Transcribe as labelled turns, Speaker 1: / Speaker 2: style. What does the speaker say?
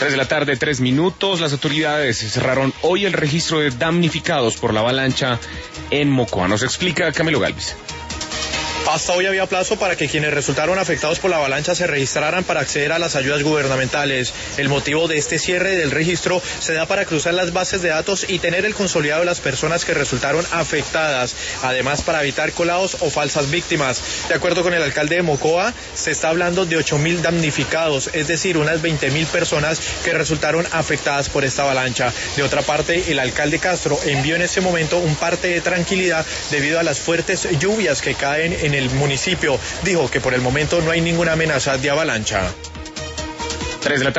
Speaker 1: 3 de la tarde, 3 minutos. Las autoridades cerraron hoy el registro de damnificados por la avalancha en Mocoa. Nos explica Camilo Galvis.
Speaker 2: Hasta hoy había plazo para que quienes resultaron afectados por la avalancha se registraran para acceder a las ayudas gubernamentales. El motivo de este cierre del registro se da para cruzar las bases de datos y tener el consolidado de las personas que resultaron afectadas, además para evitar colados o falsas víctimas. De acuerdo con el alcalde de Mocoa, se está hablando de 8.000 damnificados, es decir, unas 20.000 personas que resultaron afectadas por esta avalancha. De otra parte, el alcalde Castro envió en este momento un parte de tranquilidad debido a las fuertes lluvias que caen en el municipio. Dijo que por el momento no hay ninguna amenaza de avalancha.
Speaker 1: 3 de la tarde.